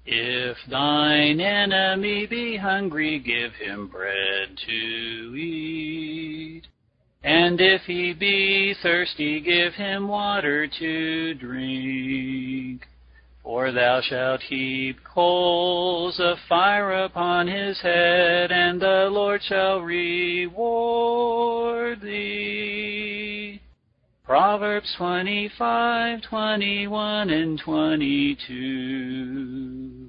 If thine enemy be hungry, give him bread to eat. And if he be thirsty, give him water to drink. For thou shalt heap coals of fire upon his head, and the Lord shall reward thee. Proverbs 25:21 and 22.